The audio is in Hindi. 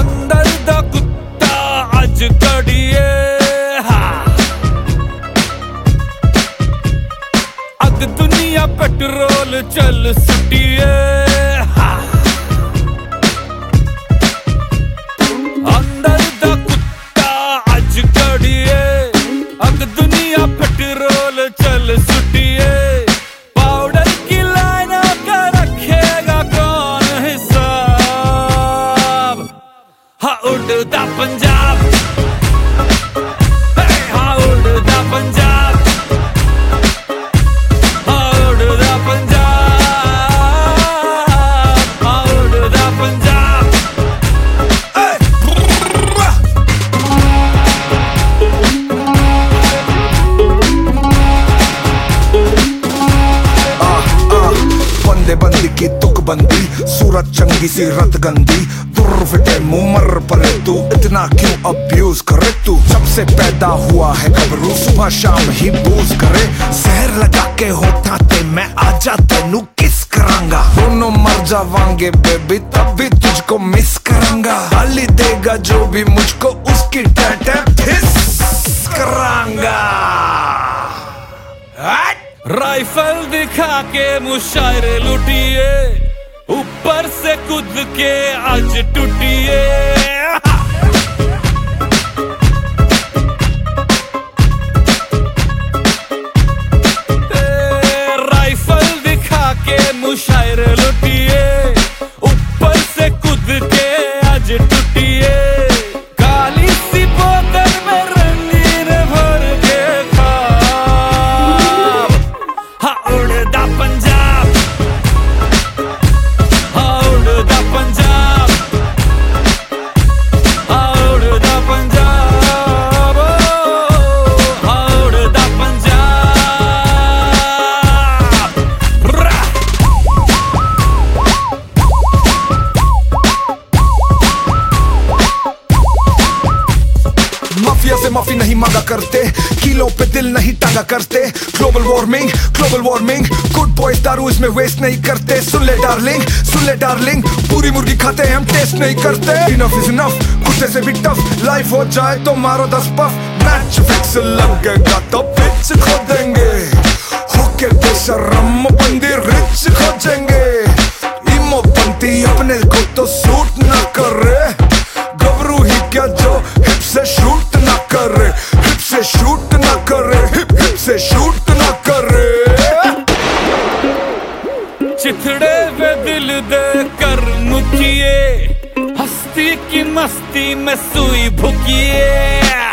अंदर दा कुत्ता अज कड़िए अग दुनिया पेट्रोल चल सुटिए अंदर दा कुत्ता अज कड़िए अग दुनिया पेट्रोल चल सुटिए पाउडर की लाइना का रखेगा कौन हिसाब हाँ उड़ता पंजाब हाँ उड़ता पंजाब बंदी की तुक बंदी सूरत चंगी सी रत गंदी दुर्र फिटे मुमर पर तू इतना क्यों अब्यूज करे तू जब से पैदा हुआ है गबरू सुबह शाम ही बूज करे जहर लगा के होठा ते मैं आजा तेनू किस करांगा दोनों मर जावांगे बेबी तब भी तुझको मिस करांगा गाली देगा जो भी मुझको उसकी टैटे फिस करांगा राइफल दिखा के मुशायरे लुटिए ऊपर से कूद के आज टूटिए राइफल दिखा के मुशायरे लुटिए ऊपर से कूद के आज टूटिए काली सी बोतल में रंगीन भर के खा हाँ उड़दा पंजाब हाँ उड़दा पंजाब हाँ उड़दा पंजाब हाँ उड़दा पंजाब माफिया से माफी नहीं मांगा करते किलों पे दिल नहीं टांगा करते ग्लोबल वार्मिंग गुड बॉयज दारू इसमें वेस्ट नहीं करते सुन ले डार्लिंग पूरी मुर्गी खाते हैं हम टेस्ट नहीं करते इनफ इज इनफ कुत्ते से भी टफ लाइफ हो जाए तो मारो 10 पफ मैच फिक्स लगेगा तो पिच खोदेंगे होके बेशरम बंदी रिच खोजेंगे इमो बनती अपने को तो सूट ना करे गबरू ही क्या जो हिप से शूट ना करे हिप से शूट ना करे हिप से शूट ना करे चिथड़े पे दिल दे कर मुकिए हस्ती की मस्ती में सुई भुकिए